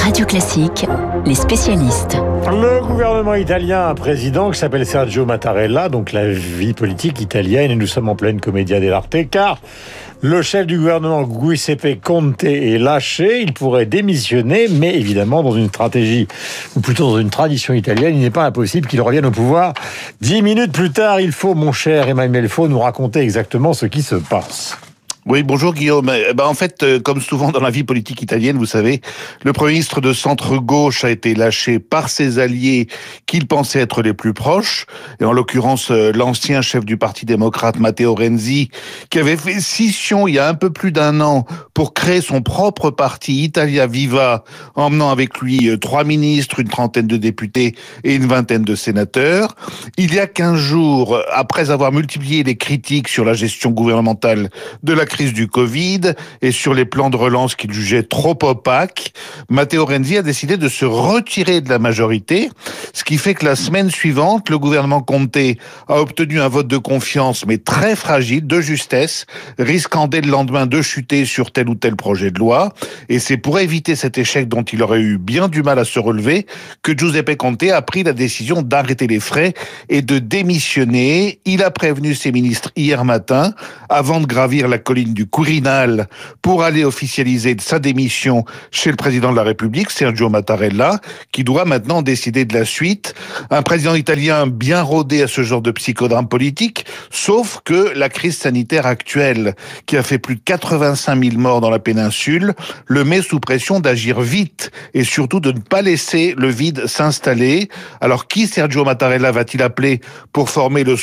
Radio Classique, les spécialistes. Le gouvernement italien a un président qui s'appelle Sergio Mattarella, donc la vie politique italienne, et nous sommes en pleine commedia dell'arte, car le chef du gouvernement, Giuseppe Conte, est lâché. Il pourrait démissionner, mais évidemment, dans une stratégie, ou plutôt dans une tradition italienne, il n'est pas impossible qu'il revienne au pouvoir 10 minutes plus tard. Il faut, mon cher Emmanuel Faux, nous raconter exactement ce qui se passe. Oui, bonjour Guillaume. En fait, comme souvent dans la vie politique italienne, vous savez, le Premier ministre de centre-gauche a été lâché par ses alliés qu'il pensait être les plus proches, et en l'occurrence l'ancien chef du Parti démocrate Matteo Renzi, qui avait fait scission il y a un peu plus d'un an pour créer son propre parti Italia Viva, emmenant avec lui 3 ministres, une trentaine de députés et une vingtaine de sénateurs. Il y a 15 jours, après avoir multiplié les critiques sur la gestion gouvernementale de la crise du Covid et sur les plans de relance qu'il jugeait trop opaques, Matteo Renzi a décidé de se retirer de la majorité, ce qui fait que la semaine suivante, le gouvernement Conte a obtenu un vote de confiance, mais très fragile, de justesse, risquant dès le lendemain de chuter sur tel ou tel projet de loi. Et c'est pour éviter cet échec dont il aurait eu bien du mal à se relever que Giuseppe Conte a pris la décision d'arrêter les frais et de démissionner. Il a prévenu ses ministres hier matin, avant de gravir la colline du Quirinal pour aller officialiser sa démission chez le président de la République, Sergio Mattarella, qui doit maintenant décider de la suite. Un président italien bien rodé à ce genre de psychodrame politique, sauf que la crise sanitaire actuelle, qui a fait plus de 85 000 morts dans la péninsule, le met sous pression d'agir vite et surtout de ne pas laisser le vide s'installer. Alors qui Sergio Mattarella va-t-il appeler pour former le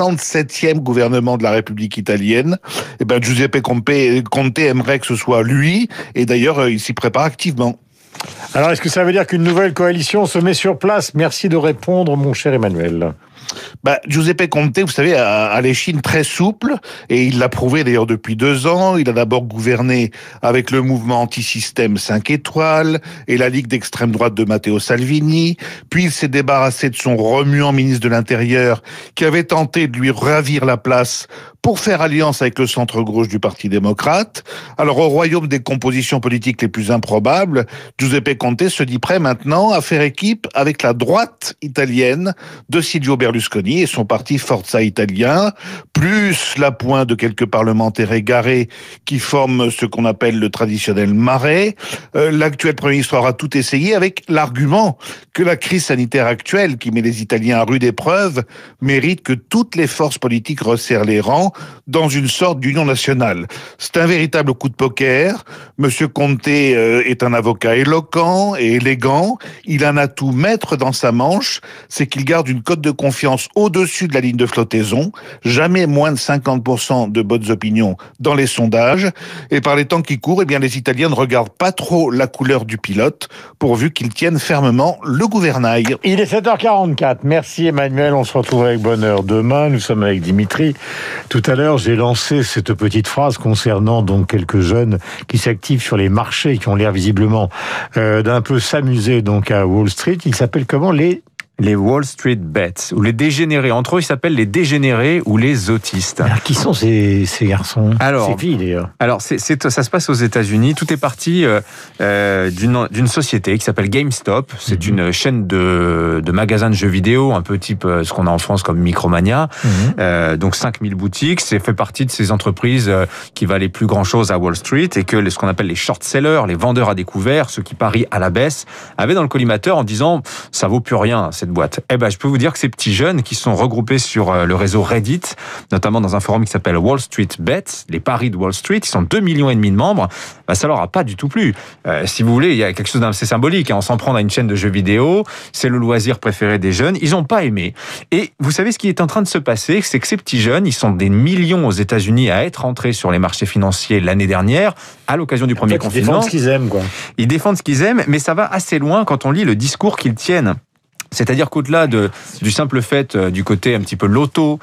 67e gouvernement de la République italienne? Giuseppe Conte aimerait que ce soit lui, et d'ailleurs, il s'y prépare activement. Alors, est-ce que ça veut dire qu'une nouvelle coalition se met sur place? Merci de répondre, mon cher Emmanuel. Giuseppe Conte, vous savez, a l'échine très souple, et il l'a prouvé d'ailleurs depuis 2 ans. Il a d'abord gouverné avec le mouvement anti-système 5 étoiles et la Ligue d'extrême droite de Matteo Salvini. Puis il s'est débarrassé de son remuant ministre de l'Intérieur qui avait tenté de lui ravir la place pour faire alliance avec le centre-gauche du Parti démocrate. Alors, au royaume des compositions politiques les plus improbables, Giuseppe Conte se dit prêt maintenant à faire équipe avec la droite italienne de Silvio Berlusconi et son parti Forza Italia, plus l'appoint de quelques parlementaires égarés qui forment ce qu'on appelle le traditionnel marais. L'actuel Premier ministre aura tout essayé avec l'argument que la crise sanitaire actuelle, qui met les Italiens à rude épreuve, mérite que toutes les forces politiques resserrent les rangs dans une sorte d'union nationale. C'est un véritable coup de poker. Monsieur Conte est un avocat éloquent et élégant. Il a un atout maître dans sa manche, c'est qu'il garde une cote de confiance au-dessus de la ligne de flottaison, jamais moins de 50% de bonnes opinions dans les sondages. Et par les temps qui courent, les Italiens ne regardent pas trop la couleur du pilote, pourvu qu'ils tiennent fermement le gouvernail. Il est 7h44. Merci Emmanuel. On se retrouve avec bonheur demain. Nous sommes avec Dimitri. Tout à l'heure, j'ai lancé cette petite phrase concernant donc quelques jeunes qui s'activent sur les marchés, qui ont l'air visiblement d'un peu s'amuser donc à Wall Street. Ils s'appellent comment? Les Wall Street Bets, ou les dégénérés. Entre eux, ils s'appellent les dégénérés ou les autistes. Alors, qui sont ces garçons? Ces filles, d'ailleurs. Alors, ça se passe aux États-Unis. Tout est parti d'une société qui s'appelle GameStop. C'est une chaîne de magasins de jeux vidéo, un peu type ce qu'on a en France comme Micromania. Donc, 5000 boutiques. C'est fait partie de ces entreprises qui valaient plus grand-chose à Wall Street et que ce qu'on appelle les short sellers, les vendeurs à découvert, ceux qui parient à la baisse, avaient dans le collimateur en disant « ça vaut plus rien, cette boîte ». Je peux vous dire que ces petits jeunes qui sont regroupés sur le réseau Reddit, notamment dans un forum qui s'appelle Wall Street Bets, les paris de Wall Street, ils sont 2,5 millions de membres, ça leur a pas du tout plu. Si vous voulez, il y a quelque chose d'assez symbolique, on s'en prend à une chaîne de jeux vidéo, c'est le loisir préféré des jeunes, ils ont pas aimé. Et vous savez ce qui est en train de se passer, c'est que ces petits jeunes, ils sont des millions aux États-Unis à être entrés sur les marchés financiers l'année dernière, à l'occasion du premier confinement. Ils défendent ce qu'ils aiment, quoi. Ils défendent ce qu'ils aiment, mais ça va assez loin quand on lit le discours qu'ils tiennent C'est-à-dire qu'au-delà du simple fait du côté un petit peu loto,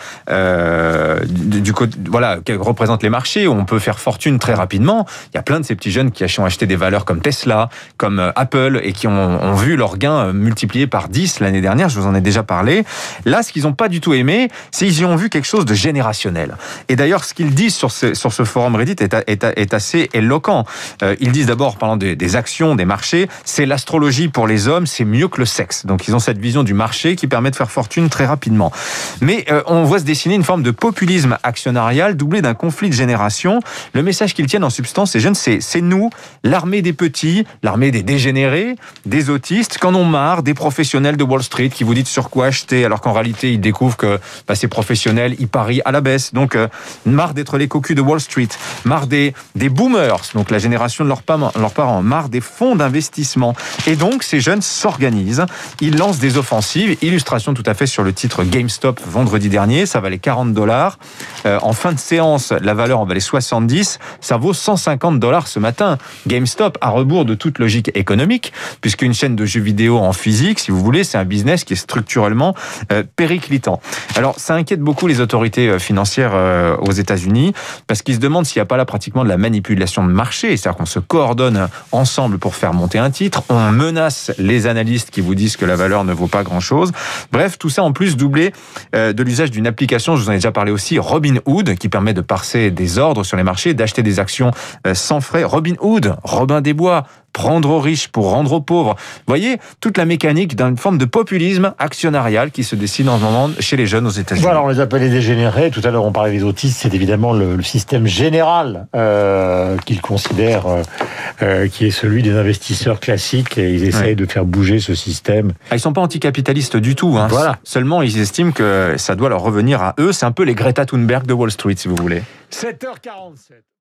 du côté que représentent les marchés où on peut faire fortune très rapidement, il y a plein de ces petits jeunes qui ont acheté des valeurs comme Tesla, comme Apple et qui ont vu leurs gains multipliés par 10 l'année dernière. Je vous en ai déjà parlé. Là, ce qu'ils n'ont pas du tout aimé, c'est qu'ils y ont vu quelque chose de générationnel. Et d'ailleurs, ce qu'ils disent sur ce forum Reddit est assez éloquent. Ils disent d'abord, parlant des actions, des marchés, c'est l'astrologie pour les hommes, c'est mieux que le sexe. Donc ils ont cette vision du marché qui permet de faire fortune très rapidement. Mais on voit se dessiner une forme de populisme actionnarial doublé d'un conflit de génération. Le message qu'ils tiennent en substance, ces jeunes, c'est nous, l'armée des petits, l'armée des dégénérés, des autistes, qu'en ont marre des professionnels de Wall Street qui vous disent sur quoi acheter, alors qu'en réalité, ils découvrent que ces professionnels, ils parient à la baisse. Donc, marre d'être les cocus de Wall Street, marre des boomers, donc la génération de leurs parents, marre des fonds d'investissement. Et donc, ces jeunes s'organisent, ils lancent des offensives. Illustration tout à fait sur le titre GameStop vendredi dernier, ça valait $40. En fin de séance, la valeur en valait 70, ça vaut $150 ce matin. GameStop, à rebours de toute logique économique, puisqu'une chaîne de jeux vidéo en physique, si vous voulez, c'est un business qui est structurellement périclitant. Alors, ça inquiète beaucoup les autorités financières aux États-Unis, parce qu'ils se demandent s'il n'y a pas là pratiquement de la manipulation de marché, c'est-à-dire qu'on se coordonne ensemble pour faire monter un titre, on menace les analystes qui vous disent que la valeur ne vaut pas grand-chose. Bref, tout ça en plus doublé de l'usage d'une application, je vous en ai déjà parlé aussi, Robinhood, qui permet de passer des ordres sur les marchés, d'acheter des actions sans frais. Robinhood, Robin des Bois, prendre aux riches pour rendre aux pauvres. Vous voyez, toute la mécanique d'une forme de populisme actionnarial qui se dessine en ce moment chez les jeunes aux États-Unis. Voilà, on les appelle les dégénérés. Tout à l'heure, on parlait des autistes. C'est évidemment le système général qu'ils considèrent qui est celui des investisseurs classiques. Et ils essayent de faire bouger ce système. Ils ne sont pas anticapitalistes du tout. Hein. Voilà. Seulement, ils estiment que ça doit leur revenir à eux. C'est un peu les Greta Thunberg de Wall Street, si vous voulez. 7h47.